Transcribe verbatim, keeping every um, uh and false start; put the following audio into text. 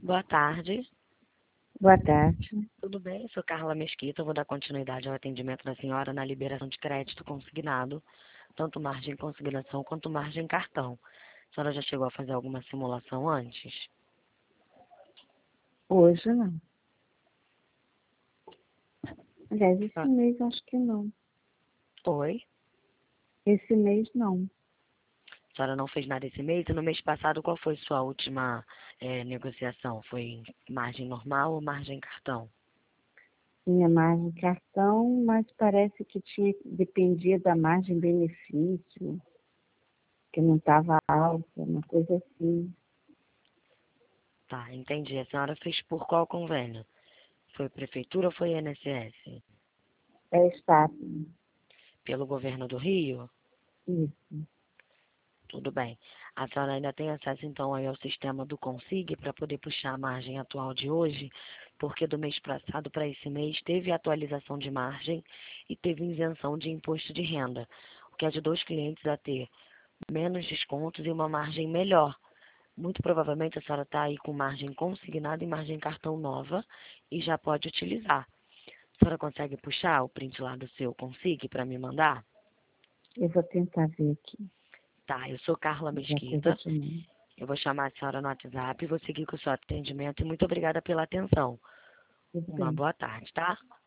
Boa tarde, Boa tarde. tudo bem? Sou Carla Mesquita, eu vou dar continuidade ao atendimento da senhora na liberação de crédito consignado, tanto margem consignação quanto margem cartão. A senhora já chegou a fazer alguma simulação antes? Hoje não. Aliás, esse Ah, mês acho que não. Oi? Esse mês não. A senhora não fez nada esse mês? E no mês passado, qual foi sua última eh, negociação? Foi margem normal ou margem cartão? Tinha margem cartão, mas parece que tinha dependia da margem benefício, que não estava alta, uma coisa assim. Tá, entendi. A senhora fez por qual convênio? Foi prefeitura ou foi I N S S? É estável. Pelo governo do Rio? Isso. Tudo bem. A senhora ainda tem acesso, então, aí ao sistema do Consig para poder puxar a margem atual de hoje, porque do mês passado para esse mês teve atualização de margem e teve isenção de imposto de renda, o que ajudou os clientes a ter menos descontos e uma margem melhor. Muito provavelmente a senhora está aí com margem consignada e margem cartão nova e já pode utilizar. A senhora consegue puxar o print lá do seu Consig para me mandar? Eu vou tentar ver aqui. Tá, eu sou Carla Já coisa Mesquita. de mim. Eu vou chamar a senhora no WhatsApp e vou seguir com o seu atendimento. E muito obrigada pela atenção. Tudo Uma bem. boa tarde, tá?